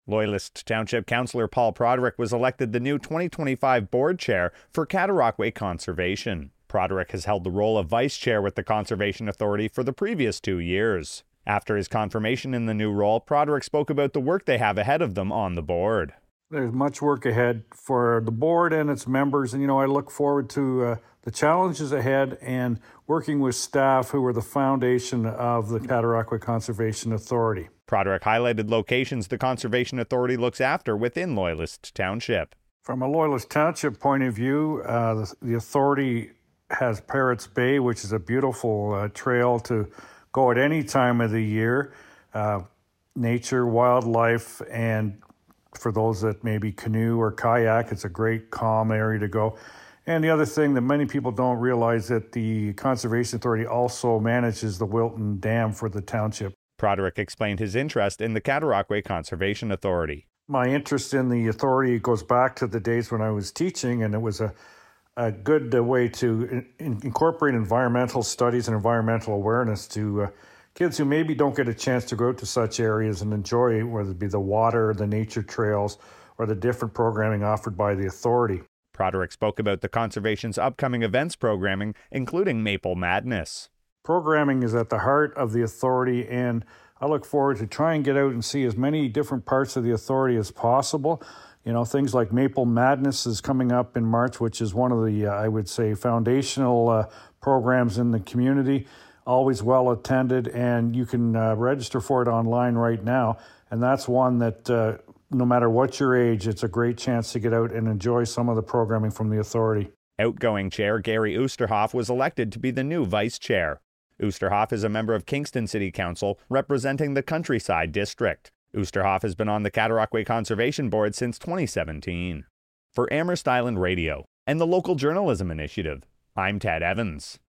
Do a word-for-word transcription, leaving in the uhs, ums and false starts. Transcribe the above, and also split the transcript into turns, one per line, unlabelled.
Loyalist Township Councillor Paul Broderick was elected the new twenty twenty-five board chair for Cataraqui Conservation. Broderick has held the role of vice chair with the Conservation Authority for the previous two years. After his confirmation in the new role, Broderick spoke about the work they have ahead of them on the board.
There's much work ahead for the board and its members, and you know, I look forward to uh, the challenges ahead and working with staff who are the foundation of the Cataraqui Conservation Authority.
Broderick highlighted locations the Conservation Authority looks after within Loyalist Township.
From a Loyalist Township point of view, uh, the, the authority has Parrots Bay, which is a beautiful uh, trail to go at any time of the year. Uh, nature, wildlife, and for those that maybe canoe or kayak, it's a great calm area to go. And the other thing that many people don't realize that the Conservation Authority also manages the Wilton Dam for the township.
Broderick explained his interest in the Cataraqui Conservation Authority.
My interest in the authority goes back to the days when I was teaching, and it was a, a good uh, way to in, incorporate environmental studies and environmental awareness to uh, kids who maybe don't get a chance to go out to such areas and enjoy, whether it be the water, the nature trails, or the different programming offered by the authority.
Broderick spoke about the Conservation's upcoming events programming, including Maple Madness.
Programming is at the heart of the authority, and I look forward to try and get out and see as many different parts of the authority as possible. You know, things like Maple Madness is coming up in March, which is one of the, uh, I would say, foundational uh, programs in the community. Always well attended, and you can uh, register for it online right now. And that's one that, uh, no matter what your age, it's a great chance to get out and enjoy some of the programming from the authority.
Outgoing Chair Gary Oosterhoff was elected to be the new Vice Chair. Oosterhoff is a member of Kingston City Council, representing the Countryside District. Oosterhoff has been on the Cataraqui Conservation Board since twenty seventeen. For Amherst Island Radio and the Local Journalism Initiative, I'm Ted Evans.